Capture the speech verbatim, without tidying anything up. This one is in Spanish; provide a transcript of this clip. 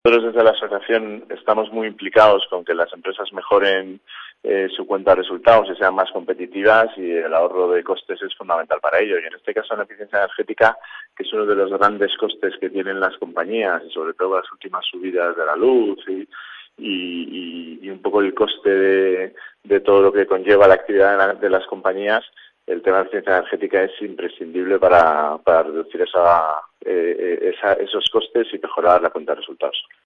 Nosotros desde la asociación estamos muy implicados con que las empresas mejoren eh, su cuenta de resultados y sean más competitivas, y el ahorro de costes es fundamental para ello. Y en este caso, en la eficiencia energética, que es uno de los grandes costes que tienen las compañías, y sobre todo las últimas subidas de la luz y, y, y, y un poco el coste de, de todo lo que conlleva la actividad de, la, de las compañías, el tema de eficiencia energética es imprescindible para, para reducir esa, eh, esa, esos costes y mejorar la cuenta de resultados.